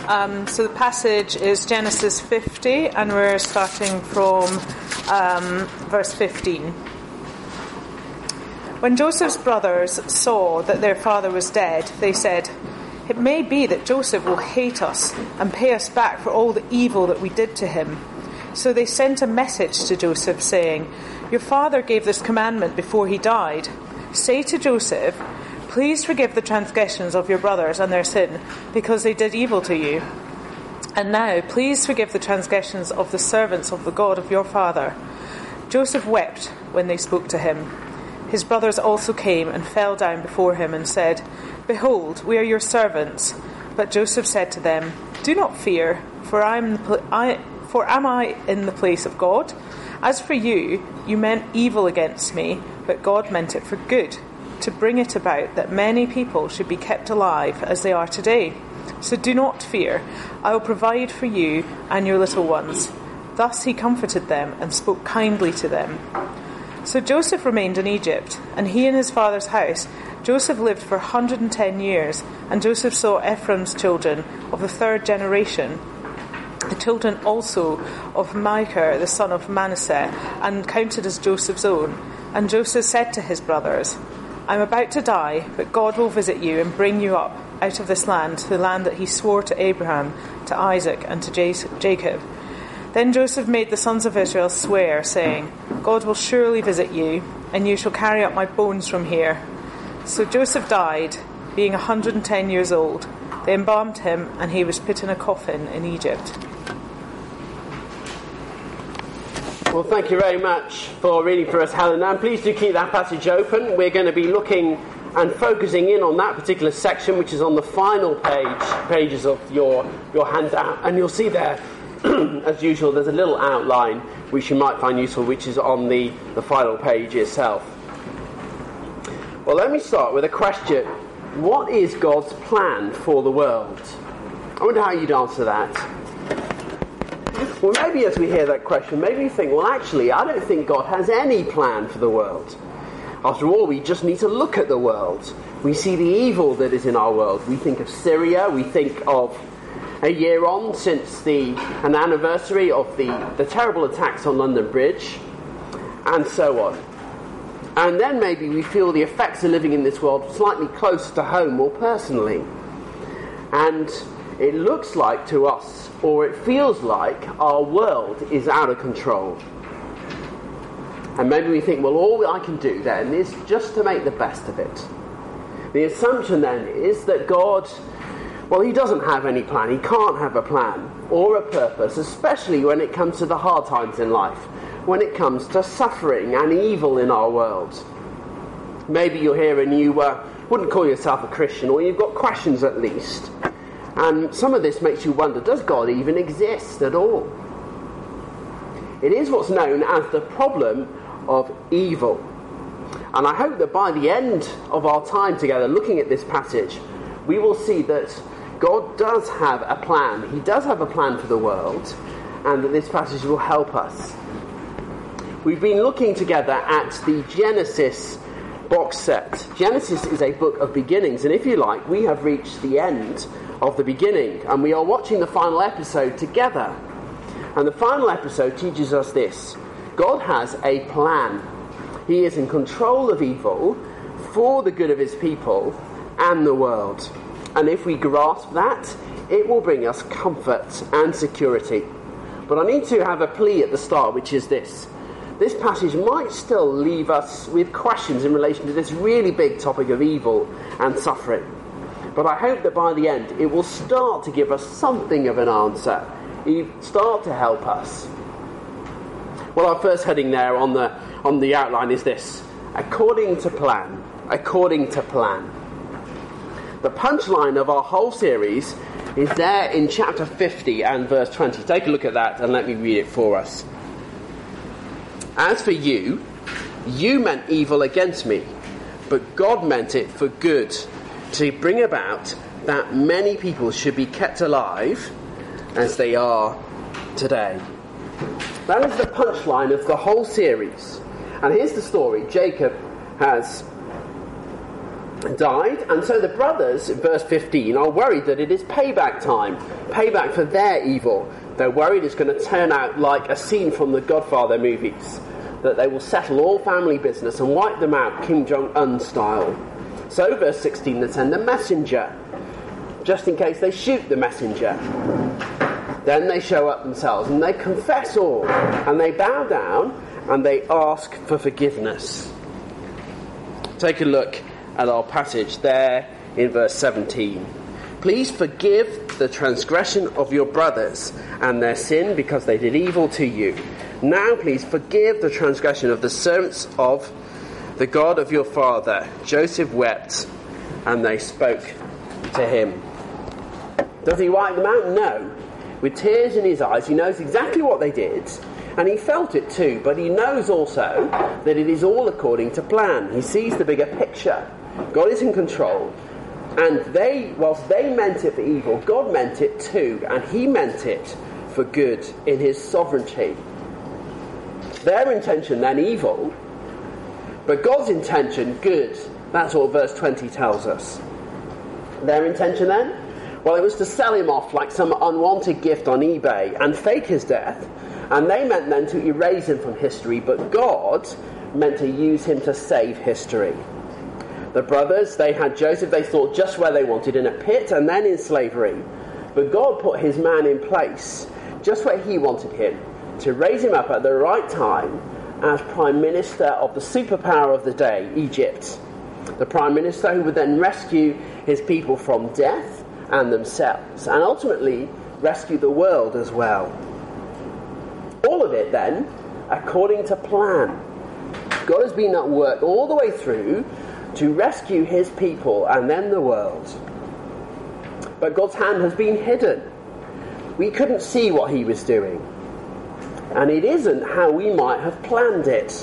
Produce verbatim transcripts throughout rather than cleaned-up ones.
Um, so the passage is Genesis fifty, and we're starting from um, verse fifteen. When Joseph's brothers saw that their father was dead, they said, "It may be that Joseph will hate us and pay us back for all the evil that we did to him." So they sent a message to Joseph saying, "Your father gave this commandment before he died. Say to Joseph, 'Please forgive the transgressions of your brothers and their sin, because they did evil to you. And now, please forgive the transgressions of the servants of the God of your father.'" Joseph wept when they spoke to him. His brothers also came and fell down before him and said, "Behold, we are your servants." But Joseph said to them, "Do not fear, for I am the pl- I, for am I in the place of God? As for you, you meant evil against me, but God meant it for good, to bring it about that many people should be kept alive as they are today. So do not fear, I will provide for you and your little ones." Thus he comforted them and spoke kindly to them. So Joseph remained in Egypt, and he and his father's house. Joseph lived for one hundred ten years, and Joseph saw Ephraim's children of the third generation, the children also of Machir, the son of Manasseh, and counted as Joseph's own. And Joseph said to his brothers, "I am about to die, but God will visit you and bring you up out of this land, to the land that he swore to Abraham, to Isaac, and to Jacob." Then Joseph made the sons of Israel swear, saying, "God will surely visit you, and you shall carry up my bones from here." So Joseph died, being one hundred ten years old. They embalmed him, and he was put in a coffin in Egypt. Well, thank you very much for reading for us, Helen. And please do keep that passage open. We're going to be looking and focusing in on that particular section, which is on the final page, pages of your, your handout. And you'll see there, as usual, there's a little outline which you might find useful, which is on the, the final page itself. Well, let me start with a question. What is God's plan for the world? I wonder how you'd answer that. Well, maybe as we hear that question, maybe you think, well, actually, I don't think God has any plan for the world. After all, we just need to look at the world. We see the evil that is in our world. We think of Syria, we think of a year on since the an anniversary of the, the terrible attacks on London Bridge, and so on. And then maybe we feel the effects of living in this world slightly closer to home, more personally. And it looks like to us, or it feels like, our world is out of control. And maybe we think, well, all I can do then is just to make the best of it. The assumption then is that God, well, he doesn't have any plan. He can't have a plan or a purpose, especially when it comes to the hard times in life, when it comes to suffering and evil in our world. Maybe you're here and you uh, wouldn't call yourself a Christian, or you've got questions at least. And some of this makes you wonder, does God even exist at all? It is what's known as the problem of evil. And I hope that by the end of our time together looking at this passage, we will see that God does have a plan. He does have a plan for the world, and that this passage will help us. We've been looking together at the Genesis box set. Genesis is a book of beginnings, and if you like, we have reached the end of the beginning, and we are watching the final episode together. And the final episode teaches us this: God has a plan. He is in control of evil for the good of his people and the world. And if we grasp that, it will bring us comfort and security. But I need to have a plea at the start, which is this. This passage might still leave us with questions in relation to this really big topic of evil and suffering. But I hope that by the end it will start to give us something of an answer. Start to help us. Well, our first heading there on the on the outline is this: according to plan. According to plan. The punchline of our whole series is there in chapter fifty and verse twenty. Take a look at that and let me read it for us. "As for you, you meant evil against me, but God meant it for good, to bring about that many people should be kept alive as they are today." That is the punchline of the whole series. And here's the story. Jacob has died, and so the brothers, in verse fifteen, are worried that it is payback time, payback for their evil. They're worried it's going to turn out like a scene from the Godfather movies, that they will settle all family business and wipe them out Kim Jong-un style. So, verse sixteen, they send a messenger, just in case they shoot the messenger. Then they show up themselves, and they confess all, and they bow down, and they ask for forgiveness. Take a look at our passage there in verse seventeen. Please forgive the transgression of your brothers and their sin because they did evil to you. Now please forgive the transgression of the servants of the God of your father. Joseph wept, and they spoke to him. Does he wipe them out? No. With tears in his eyes, he knows exactly what they did, and he felt it too, but he knows also that it is all according to plan. He sees the bigger picture. God is in control, and they, whilst they meant it for evil, God meant it too, and he meant it for good in his sovereignty. Their intention then evil, but God's intention good. That's what verse twenty tells us. Their intention then? Well, it was to sell him off like some unwanted gift on eBay and fake his death, and they meant then to erase him from history, but God meant to use him to save history. The brothers, they had Joseph, they thought, just where they wanted, in a pit and then in slavery. But God put his man in place, just where he wanted him, to raise him up at the right time as Prime Minister of the superpower of the day, Egypt. The Prime Minister who would then rescue his people from death and themselves, and ultimately rescue the world as well. All of it then, according to plan. God has been at work all the way through to rescue his people and then the world. But God's hand has been hidden. We couldn't see what he was doing. And it isn't how we might have planned it.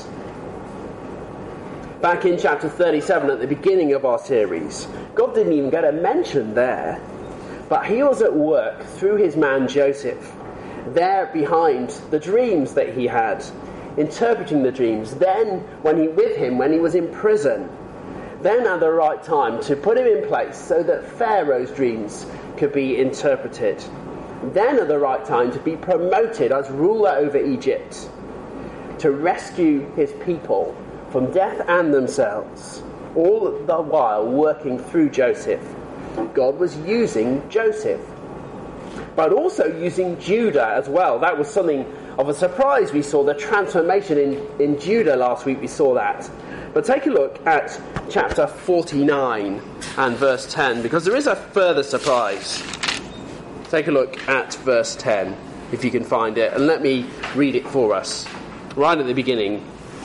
Back in chapter thirty-seven, at the beginning of our series, God didn't even get a mention there. But he was at work through his man Joseph, there behind the dreams that he had, interpreting the dreams. Then, when he with him, when he was in prison, then at the right time to put him in place so that Pharaoh's dreams could be interpreted. Then at the right time to be promoted as ruler over Egypt, to rescue his people from death and themselves, all the while working through Joseph. God was using Joseph, but also using Judah as well. That was something of a surprise. We saw the transformation in, in Judah last week. We saw that. But take a look at chapter forty-nine and verse ten, because there is a further surprise. Take a look at verse ten, if you can find it, and let me read it for us. Right at the beginning.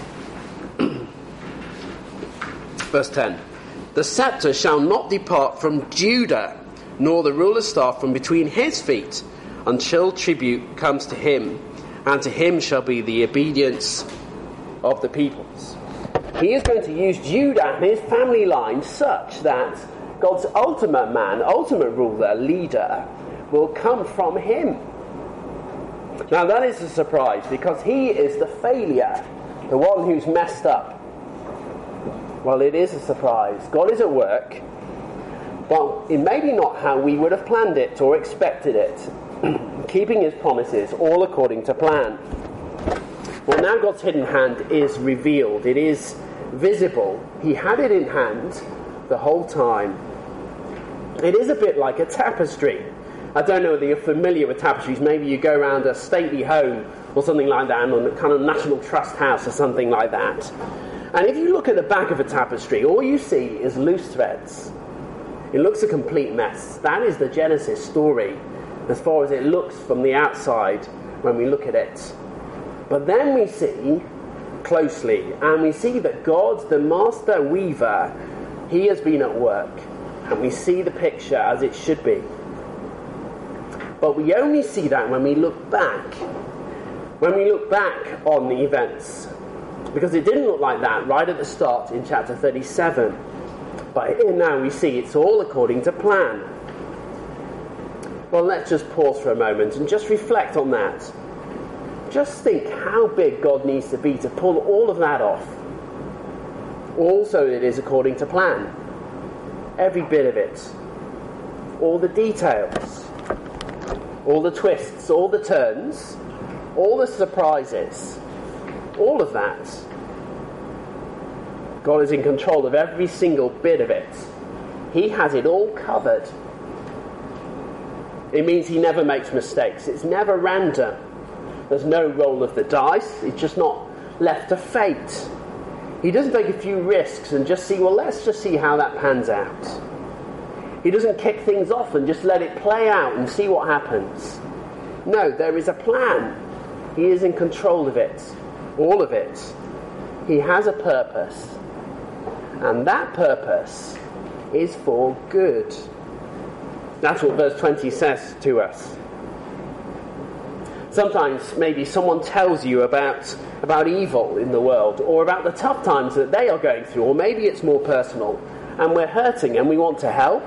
Verse ten. The scepter shall not depart from Judah, nor the ruler's staff from between his feet, until tribute comes to him, and to him shall be the obedience of the peoples. He is going to use Judah and his family line such that God's ultimate man, ultimate ruler, leader, will come from him. Now that is a surprise, because he is the failure, the one who's messed up. Well, it is a surprise. God is at work, but it may be not how we would have planned it or expected it, keeping his promises all according to plan. Well, now God's hidden hand is revealed. It is visible. He had it in hand the whole time. It is a bit like a tapestry. I don't know whether you're familiar with tapestries. Maybe you go around a stately home or something like that, or a kind of National Trust house or something like that. And if you look at the back of a tapestry, all you see is loose threads. It looks a complete mess. That is the Genesis story, as far as it looks from the outside when we look at it. But then we see closely, and we see that God, the master weaver, he has been at work. And we see the picture as it should be. But we only see that when we look back. When we look back on the events. Because it didn't look like that right at the start in chapter thirty-seven. But here now we see it's all according to plan. Well, let's just pause for a moment and just reflect on that. Just think how big God needs to be to pull all of that off. Also, it is according to plan. Every bit of it. All the details. All the twists, all the turns, all the surprises. All of that. God is in control of every single bit of it. He has it all covered. It means he never makes mistakes. It's never random. There's no roll of the dice. It's just not left to fate. He doesn't take a few risks and just see, well, let's just see how that pans out. He doesn't kick things off and just let it play out and see what happens. No, there is a plan. He is in control of it. All of it. He has a purpose. And that purpose is for good. That's what verse twenty says to us. Sometimes maybe someone tells you about, about evil in the world, or about the tough times that they are going through, or maybe it's more personal, and we're hurting and we want to help.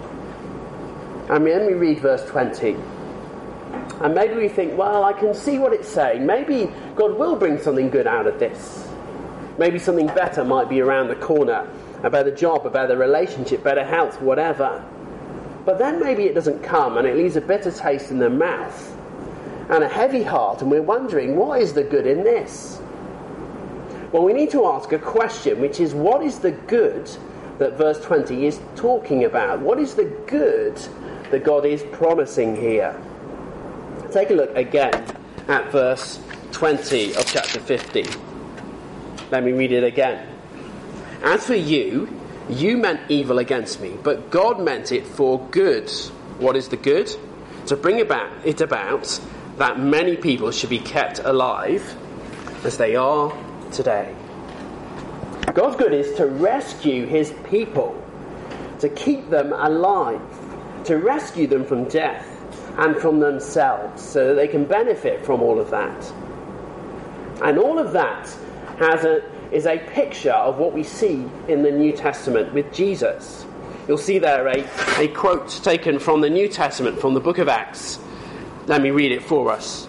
And then we read verse twenty. And maybe we think, well, I can see what it's saying. Maybe God will bring something good out of this. Maybe something better might be around the corner. A better job, a better relationship, better health, whatever. But then maybe it doesn't come and it leaves a bitter taste in the mouth and a heavy heart, and we're wondering, what is the good in this? Well, we need to ask a question, which is, what is the good that verse twenty is talking about? What is the good that God is promising here? Take a look again at verse twenty of chapter fifteen. Let me read it again. As for you, you meant evil against me, but God meant it for good. What is the good? To bring about it about that many people should be kept alive as they are today. God's good is to rescue his people, to keep them alive, to rescue them from death and from themselves, so that they can benefit from all of that. And all of that has a, is a picture of what we see in the New Testament with Jesus. You'll see there a, a quote taken from the New Testament, from the book of Acts. Let me read it for us.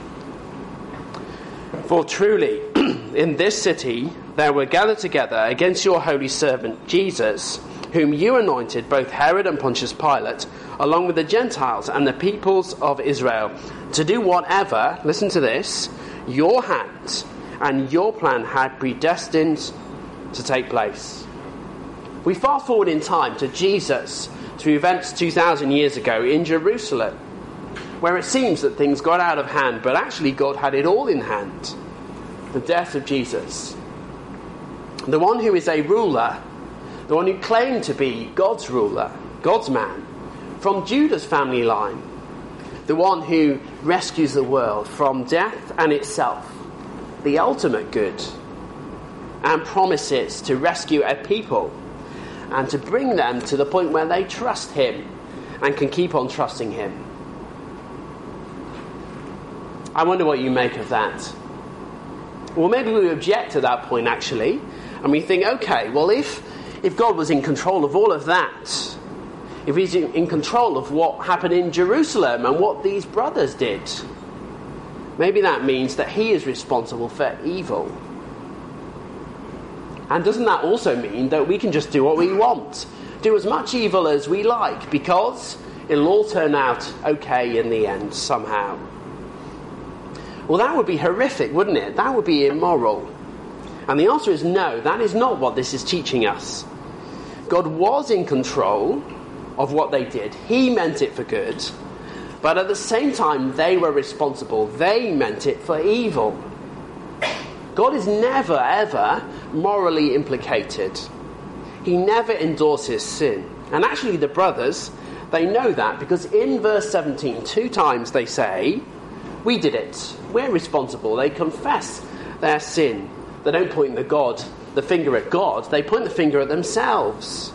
For truly, in this city there were gathered together against your holy servant Jesus, whom you anointed, both Herod and Pontius Pilate, along with the Gentiles and the peoples of Israel, to do whatever, listen to this, your hand and your plan had predestined to take place. We fast forward in time to Jesus, to events two thousand years ago in Jerusalem, where it seems that things got out of hand, but actually God had it all in hand. The death of Jesus. The one who is a ruler, the one who claimed to be God's ruler, God's man, from Judah's family line, the one who rescues the world from death and itself, the ultimate good, and promises to rescue a people and to bring them to the point where they trust him and can keep on trusting him. I wonder what you make of that. Well, maybe we object to that point, actually, and we think, okay, well, if if God was in control of all of that, if he's in, in control of what happened in Jerusalem and what these brothers did, maybe that means that he is responsible for evil. And doesn't that also mean that we can just do what we want? Do as much evil as we like, because it'll all turn out okay in the end, somehow. Well, that would be horrific, wouldn't it? That would be immoral. And the answer is no, that is not what this is teaching us. God was in control of what they did. He meant it for good. But at the same time, they were responsible. They meant it for evil. God is never, ever morally implicated. He never endorses sin. And actually the brothers, they know that, because in verse seventeen, two times they say, we did it. We're responsible. They confess their sin. They don't point the God, the finger at God. They point the finger at themselves.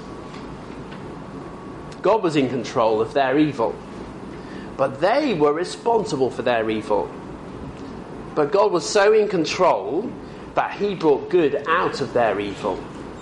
God was in control of their evil. But they were responsible for their evil. But God was so in control that he brought good out of their evil.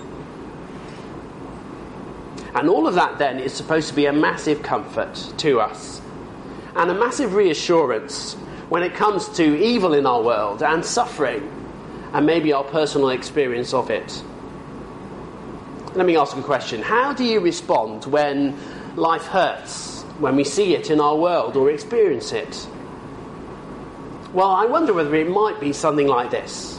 And all of that then is supposed to be a massive comfort to us. And a massive reassurance when it comes to evil in our world and suffering, and maybe our personal experience of it. Let me ask a question. How do you respond when life hurts, when we see it in our world or experience it? Well, I wonder whether it might be something like this.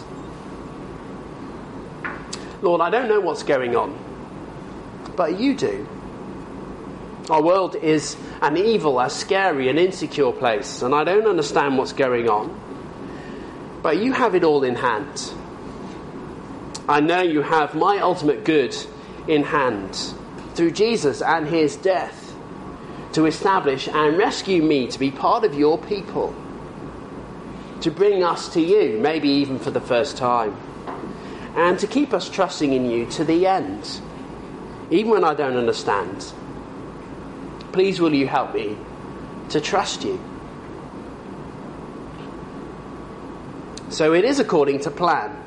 Lord, I don't know what's going on, but you do. Our world is an evil, a scary, an insecure place, and I don't understand what's going on, but you have it all in hand. I know you have my ultimate good in hand through Jesus and his death to establish and rescue me to be part of your people, to bring us to you, maybe even for the first time, and to keep us trusting in you to the end, even when I don't understand. Please will you help me to trust you. So it is according to plan.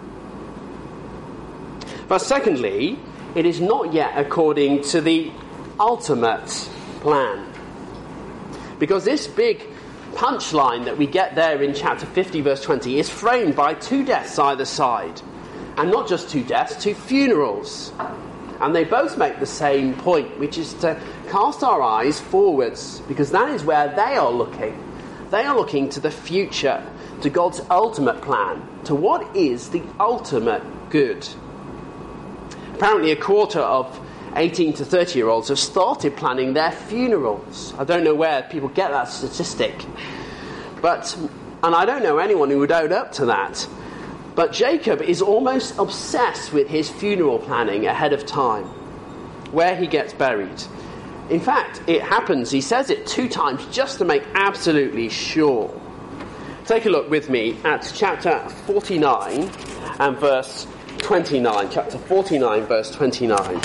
But secondly, it is not yet according to the ultimate plan. Because this big punchline that we get there in chapter fifty, verse twenty, is framed by two deaths either side. And not just two deaths, two funerals. And they both make the same point, which is to cast our eyes forwards, because that is where they are looking. They are looking to the future, to God's ultimate plan, to what is the ultimate good. Apparently a quarter of eighteen to thirty year olds have started planning their funerals. I don't know where people get that statistic. But, and I don't know anyone who would own up to that. But Jacob is almost obsessed with his funeral planning ahead of time, where he gets buried. In fact, it happens, he says it two times just to make absolutely sure. Take a look with me at chapter forty-nine and verse twenty-nine. Chapter forty-nine, verse twenty-nine.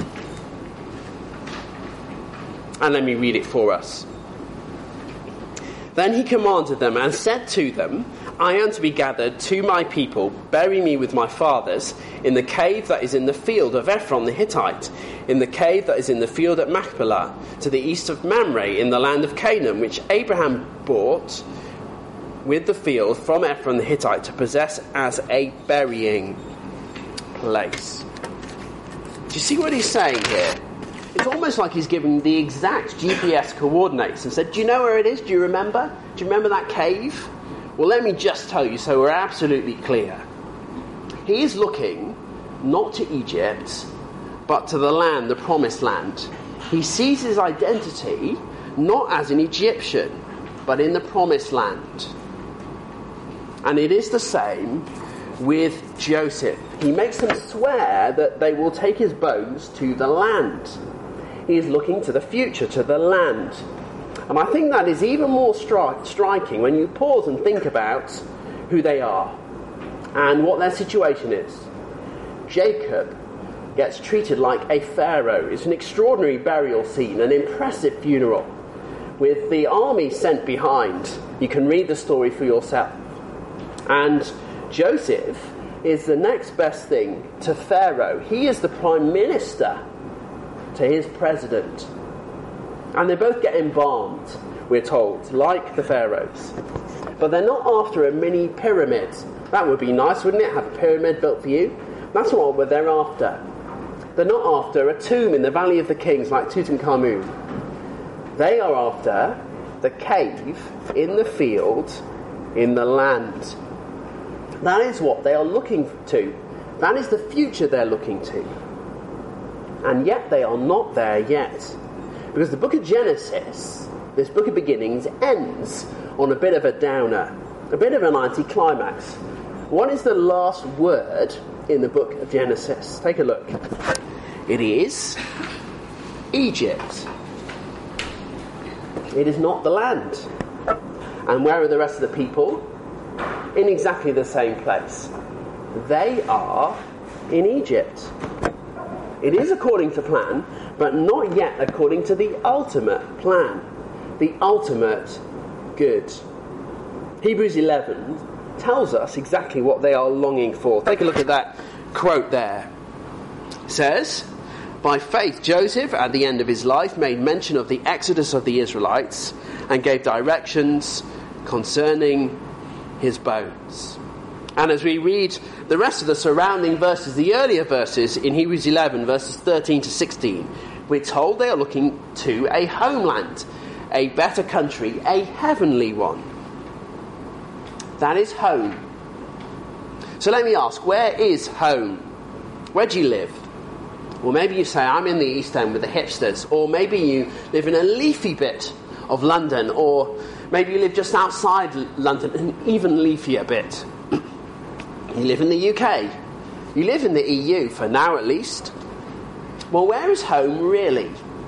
And let me read it for us. Then he commanded them and said to them, I am to be gathered to my people, bury me with my fathers, in the cave that is in the field of Ephron the Hittite, in the cave that is in the field at Machpelah, to the east of Mamre, in the land of Canaan, which Abraham bought with the field from Ephron the Hittite to possess as a burying place. Do you see what he's saying here? It's almost like he's giving the exact G P S coordinates and said, do you know where it is? Do you remember? Do you remember that cave? Well, let me just tell you so we're absolutely clear. He is looking not to Egypt, but to the land, the promised land. He sees his identity not as an Egyptian, but in the promised land. And it is the same with Joseph. He makes them swear that they will take his bones to the land. He is looking to the future, to the land. And I think that is even more stri- striking when you pause and think about who they are and what their situation is. Jacob gets treated like a pharaoh. It's an extraordinary burial scene, an impressive funeral with the army sent behind. You can read the story for yourself. And Joseph is the next best thing to Pharaoh. He is the prime minister to his president. And they both get embalmed, we're told, like the pharaohs. But they're not after a mini pyramid. That would be nice, wouldn't it? Have a pyramid built for you. That's what they're after. They're not after a tomb in the Valley of the Kings like Tutankhamun. They are after the cave in the field in the land. That is what they are looking to. That is the future they're looking to. And yet they are not there yet. Because the book of Genesis, this book of beginnings, ends on a bit of a downer, a bit of an anticlimax. What is the last word in the book of Genesis? Take a look. It is Egypt. It is not the land. And where are the rest of the people? In exactly the same place. They are in Egypt. It is according to plan, but not yet according to the ultimate plan, the ultimate good. Hebrews eleven tells us exactly what they are longing for. Take a look at that quote there. It says, by faith Joseph at the end of his life made mention of the exodus of the Israelites and gave directions concerning his bones. And as we read the rest of the surrounding verses, the earlier verses in Hebrews eleven, verses thirteen to sixteen, we're told they are looking to a homeland, a better country, a heavenly one. That is home. So let me ask, where is home? Where do you live? Well, maybe you say, I'm in the East End with the hipsters. Or maybe you live in a leafy bit of London. Or maybe you live just outside London, an even leafier bit. You live in the U K. You live in the E U, for now at least. Well, where is home really?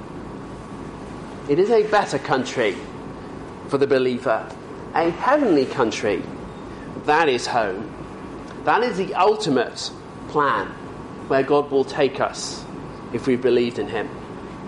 It is a better country for the believer. A heavenly country. That is home. That is the ultimate plan where God will take us if we believed in him.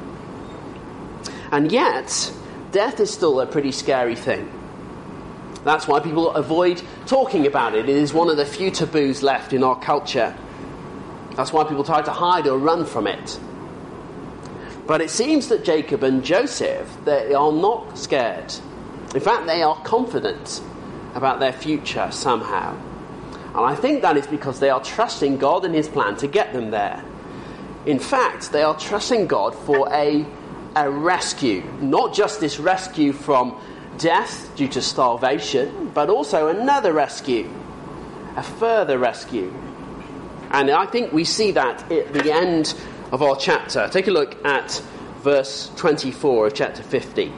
And yet, death is still a pretty scary thing. That's why people avoid talking about it. It is one of the few taboos left in our culture. That's why people try to hide or run from it. But it seems that Jacob and Joseph, they are not scared. In fact, they are confident about their future somehow. And I think that is because they are trusting God and his plan to get them there. In fact, they are trusting God for a, a rescue. Not just this rescue from death due to starvation, but also another rescue. A further rescue. And I think we see that at the end of our chapter. Take a look at verse twenty-four of chapter fifty.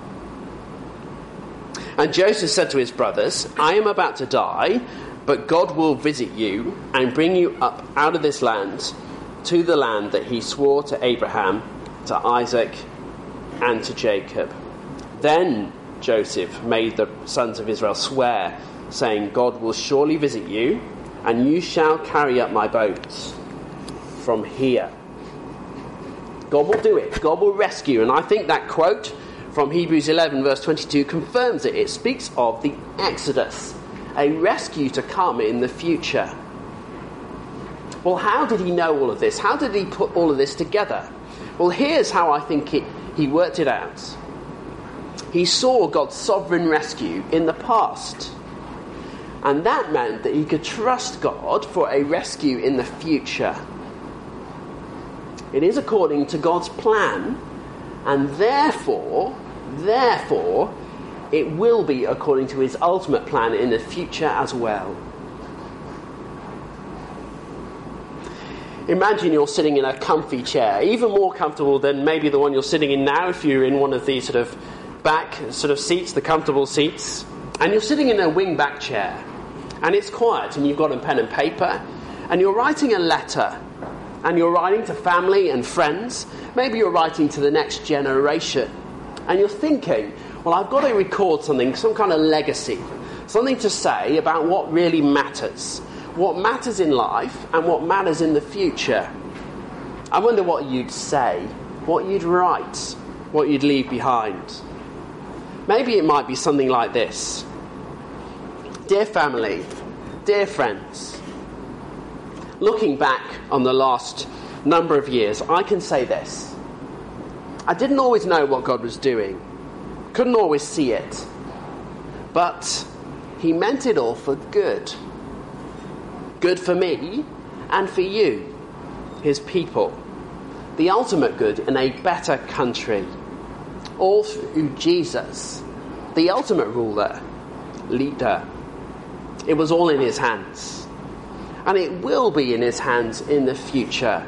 And Joseph said to his brothers, I am about to die, but God will visit you and bring you up out of this land to the land that he swore to Abraham, to Isaac, and to Jacob. Then Joseph made the sons of Israel swear, saying, God will surely visit you, and you shall carry up my boats from here. God will do it. God will rescue. And I think that quote from Hebrews eleven verse twenty-two confirms it. It speaks of the Exodus, a rescue to come in the future. Well, how did he know all of this? How did he put all of this together? Well, here's how I think it, he worked it out. He saw God's sovereign rescue in the past. And that meant that he could trust God for a rescue in the future. It is according to God's plan, and therefore, therefore, it will be according to his ultimate plan in the future as well. Imagine you're sitting in a comfy chair, even more comfortable than maybe the one you're sitting in now if you're in one of these sort of back sort of seats, the comfortable seats, and you're sitting in a wing-back chair, and it's quiet, and you've got a pen and paper, and you're writing a letter, and you're writing to family and friends. Maybe you're writing to the next generation, and you're thinking, well, I've got to record something, some kind of legacy, something to say about what really matters, what matters in life and what matters in the future. I wonder what you'd say, what you'd write, what you'd leave behind. Maybe it might be something like this. Dear family, dear friends, looking back on the last number of years, I can say this. I didn't always know what God was doing. Couldn't always see it. But he meant it all for good. Good for me and for you, his people. The ultimate good in a better country. All through Jesus, the ultimate ruler, leader. It was all in his hands. And it will be in his hands in the future.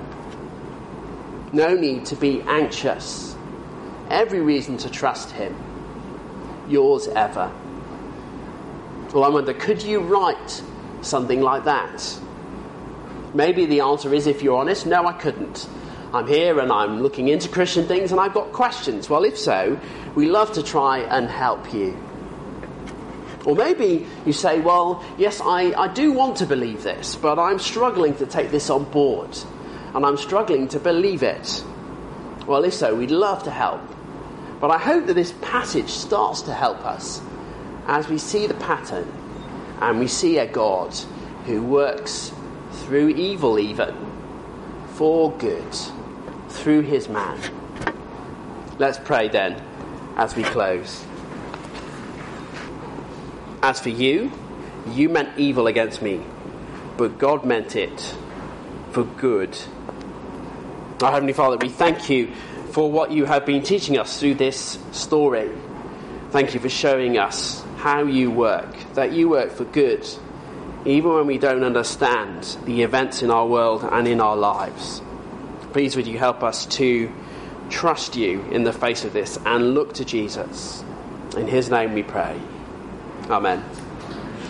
No need to be anxious. Every reason to trust him. Yours ever. Well, I wonder, could you write something like that? Maybe the answer is, if you're honest, no, I couldn't. I'm here and I'm looking into Christian things and I've got questions. Well, if so, we love to try and help you. Or maybe you say, well, yes, I, I do want to believe this, but I'm struggling to take this on board. And I'm struggling to believe it. Well, if so, we'd love to help. But I hope that this passage starts to help us as we see the pattern and we see a God who works through evil even for good through his man. Let's pray then as we close. As for you, You meant evil against me, but God meant it for good. Our Heavenly Father, we thank you for what you have been teaching us through this story. Thank you for showing us how you work, that you work for good, even when we don't understand the events in our world and in our lives. Please would you help us to trust you in the face of this and look to Jesus. In his name we pray. Amen.